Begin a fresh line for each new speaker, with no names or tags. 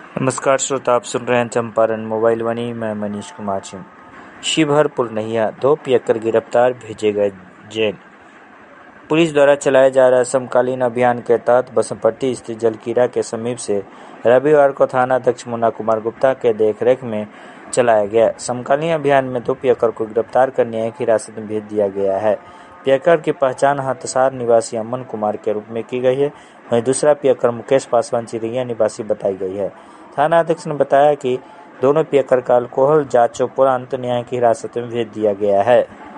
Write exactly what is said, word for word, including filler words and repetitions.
नमस्कार श्रोता, आप सुन रहे हैं चंपारण मोबाइल वाणी। मैं मनीष कुमार सिंह। शिवहर पुरनहिया दो पियक्कर गिरफ्तार, भेजे गए जेल। पुलिस द्वारा चलाया जा रहा समकालीन अभियान के तहत बसंपट्टी स्थित जलकीरा के समीप से रविवार को थाना अध्यक्ष मुन्ना कुमार गुप्ता के देखरेख में चलाया गया समकालीन अभियान में दो पियक्कर को गिरफ्तार कर न्यायिक हिरासत में भेज दिया गया है। पियक्कर की पहचान हथसार निवासी अमन कुमार के रूप में की गई है, वहीं दूसरा पियक्कर मुकेश पासवान चिरैया निवासी बताई गई है। थाना अध्यक्ष ने बताया कि दोनों पियक्कर का अल्कोहल जांच उपरांत न्यायिक हिरासत में भेज दिया गया है।